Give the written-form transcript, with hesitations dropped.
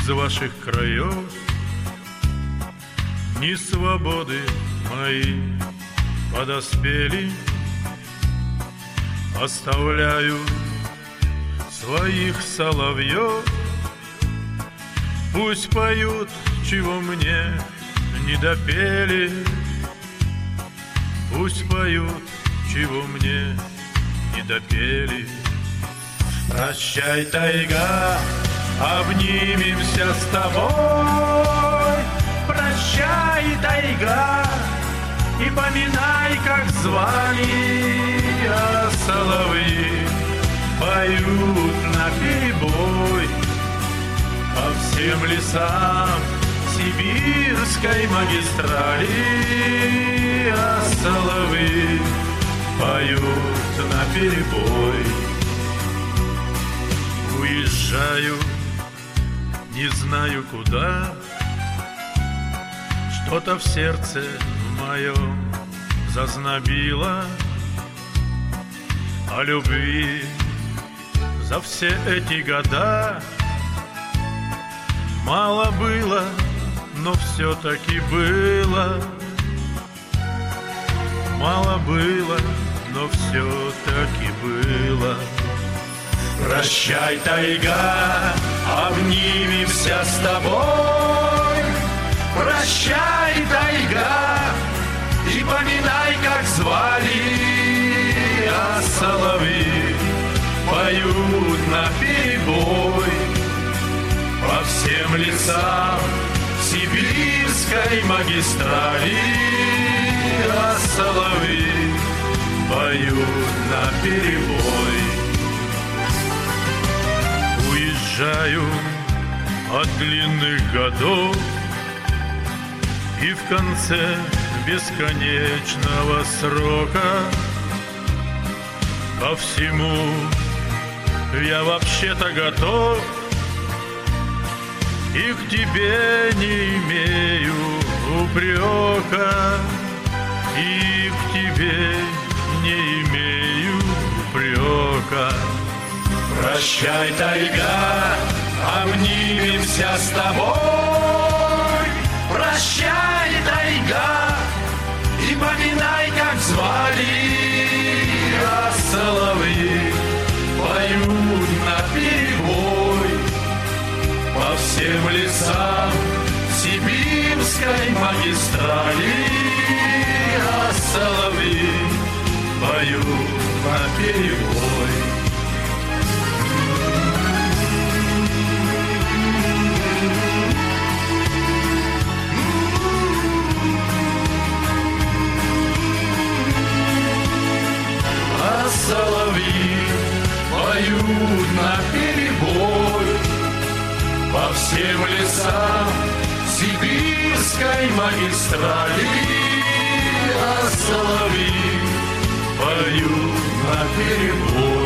из ваших краев, ни свободы мои подоспели. Оставляю своих соловьев, пусть поют, чего мне не допели. Пусть поют, чего мне не допели. Прощай, тайга, обнимемся с тобой. Прощай, тайга, и поминай, как звали. А соловьи поют наперебой по всем лесам сибирской магистрали. А соловьи поют наперебой. Уезжаю, не знаю куда, что-то в сердце моем зазнобило. О любви за все эти года мало было, но все-таки было. Мало было, но все-таки было. Прощай, тайга, обнимемся с тобой. Прощай, тайга, и поминай, как звали. А соловьи поют наперебой по всем лесам сибирской магистрали. А соловьи поют наперебой. Уезжаю от длинных годов, и в конце бесконечного срока ко всему я вообще-то готов, и к тебе не имею упрека, и к тебе не имею упрека. Прощай, тайга, обнимемся с тобой. Прощай, тайга, и поминай, как звали. А соловьи поют наперебой по всем лесам сибирской магистрали. А соловьи поют наперебой. Соловьи поют наперебой по всем лесам сибирской магистрали. А соловьи поют наперебой.